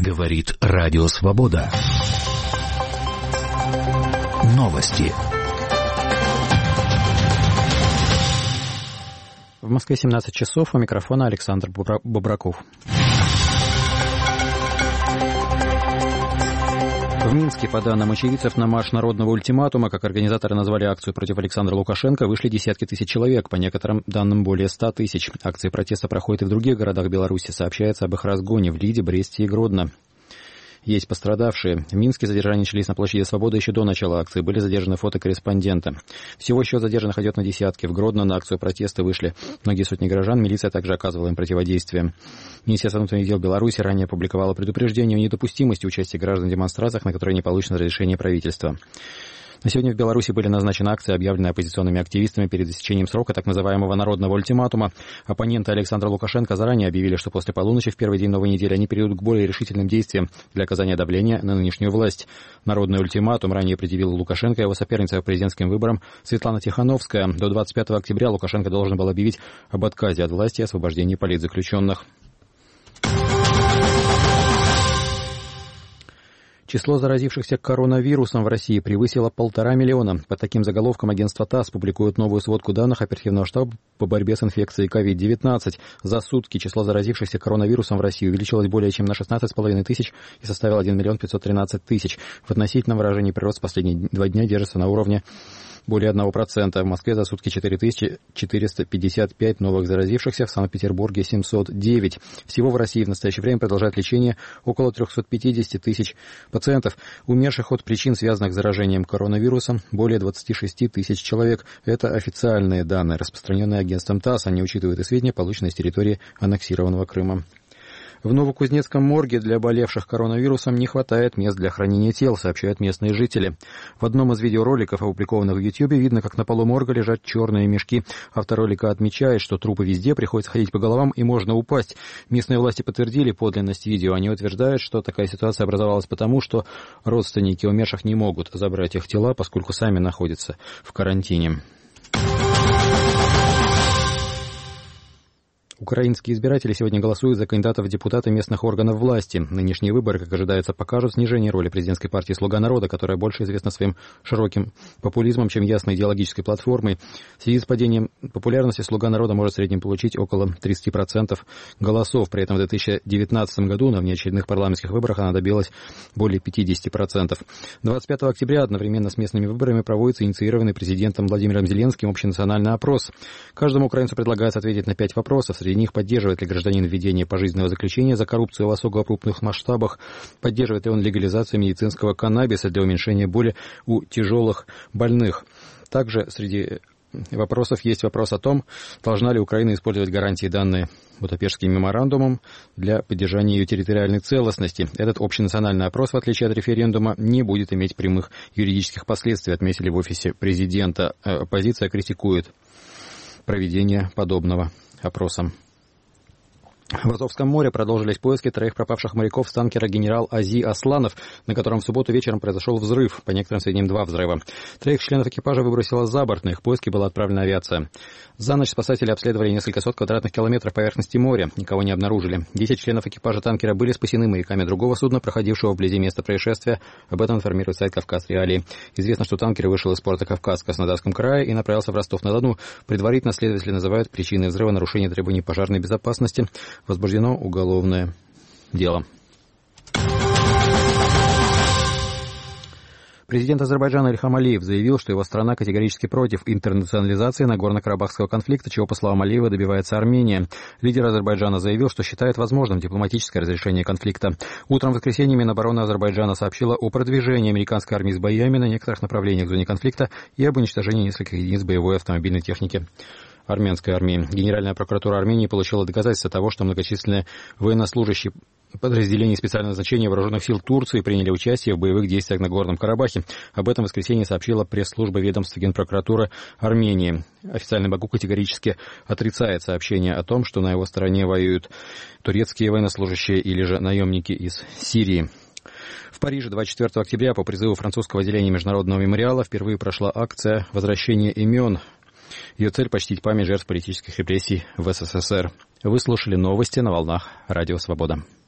Говорит Радио Свобода. Новости. В Москве 17 часов. У микрофона Александр Бобраков. В Минске, по данным очевидцев, на марш народного ультиматума, как организаторы назвали акцию против Александра Лукашенко, вышли десятки тысяч человек, по некоторым данным более 100 тысяч. Акции протеста проходят и в других городах Беларуси. Сообщается об их разгоне в Лиде, Бресте и Гродно. Есть пострадавшие. В Минске задержания начались на площади Свободы еще до начала акции. Были задержаны фотокорреспондента. Всего счет задержанных идет на десятки. В Гродно на акцию протеста вышли многие сотни горожан. Милиция также оказывала им противодействие. Министерство внутренних дел Беларуси ранее опубликовало предупреждение о недопустимости участия граждан в демонстрациях, на которые не получено разрешение правительства. На сегодня в Беларуси были назначены акции, объявленные оппозиционными активистами перед истечением срока так называемого народного ультиматума. Оппоненты Александра Лукашенко заранее объявили, что после полуночи в первый день новой недели они перейдут к более решительным действиям для оказания давления на нынешнюю власть. Народный ультиматум ранее предъявил Лукашенко и его соперница по президентским выборам Светлана Тихановская. До 25 октября Лукашенко должен был объявить об отказе от власти и освобождении политзаключенных. Число заразившихся коронавирусом в России превысило 1,5 миллиона. По таким заголовкам агентство ТАСС публикует новую сводку данных оперативного штаба по борьбе с инфекцией COVID-19. За сутки число заразившихся коронавирусом в России увеличилось более чем на 16,5 тысяч и составило 1 миллион 513 тысяч. В относительном выражении прирост последние 2 дня держится на уровне более 1%. В Москве за сутки 4455 новых заразившихся, в Санкт-Петербурге 709. Всего в России в настоящее время продолжает лечение около 350 тысяч пациентов. Умерших от причин, связанных с заражением коронавирусом, более 26 тысяч человек. Это официальные данные, распространенные агентством ТАСС. Они учитывают и сведения, полученные с территории аннексированного Крыма. В Новокузнецком морге для болевших коронавирусом не хватает мест для хранения тел, сообщают местные жители. В одном из видеороликов, опубликованных в YouTube, видно, как на полу морга лежат черные мешки. Автор ролика отмечает, что трупы везде, приходится ходить по головам и можно упасть. Местные власти подтвердили подлинность видео. Они утверждают, что такая ситуация образовалась потому, что родственники умерших не могут забрать их тела, поскольку сами находятся в карантине. Украинские избиратели сегодня голосуют за кандидатов в депутаты местных органов власти. Нынешние выборы, как ожидается, покажут снижение роли президентской партии «Слуга народа», которая больше известна своим широким популизмом, чем ясной идеологической платформой. В связи с падением популярности «Слуга народа» может в среднем получить около 30% голосов. При этом в 2019 году на внеочередных парламентских выборах она добилась более 50%. 25 октября одновременно с местными выборами проводится инициированный президентом Владимиром Зеленским общенациональный опрос. Каждому украинцу предлагается ответить на 5 вопросов. Среди них: поддерживает ли гражданин введение пожизненного заключения за коррупцию в особо крупных масштабах, поддерживает ли он легализацию медицинского каннабиса для уменьшения боли у тяжелых больных. Также среди вопросов есть вопрос о том, должна ли Украина использовать гарантии, данные Будапештским меморандумом, для поддержания ее территориальной целостности. Этот общенациональный опрос, в отличие от референдума, не будет иметь прямых юридических последствий, отметили в офисе президента. Оппозиция критикует проведение подобного опроса. В Азовском море продолжились поиски 3 пропавших моряков с танкера «Генерал Ази Асланов», на котором в субботу вечером произошел взрыв, по некоторым сведениям 2 взрыва. 3 членов экипажа выбросило за борт, на их поиски была отправлена авиация. За ночь спасатели обследовали несколько сот квадратных километров поверхности моря, никого не обнаружили. 10 членов экипажа танкера были спасены моряками другого судна, проходившего вблизи места происшествия. Об этом информирует сайт «Кавказ Реалии». Известно, что танкер вышел из порта Кавказ в Краснодарском крае и направился в Ростов-на-Дону. Предварительно следователи называют причиной взрыва нарушение требований пожарной безопасности. Возбуждено уголовное дело. Президент Азербайджана Ильхам Алиев заявил, что его страна категорически против интернационализации Нагорно-Карабахского конфликта, чего, по словам Алиева, добивается Армения. Лидер Азербайджана заявил, что считает возможным дипломатическое разрешение конфликта. Утром в воскресенье Минобороны Азербайджана сообщила о продвижении американской армии с боями на некоторых направлениях в зоне конфликта и об уничтожении нескольких единиц боевой автомобильной техники армянской армии. Генеральная прокуратура Армении получила доказательства того, что многочисленные военнослужащие подразделений специального назначения вооруженных сил Турции приняли участие в боевых действиях на Горном Карабахе. Об этом в воскресенье сообщила пресс-служба ведомства Генпрокуратуры Армении. Официальный Баку категорически отрицает сообщение о том, что на его стороне воюют турецкие военнослужащие или же наемники из Сирии. В Париже 24 октября по призыву французского отделения Международного мемориала впервые прошла акция «Возвращение имен». Ее цель — почтить память жертв политических репрессий в СССР. Вы слушали новости на волнах Радио Свобода.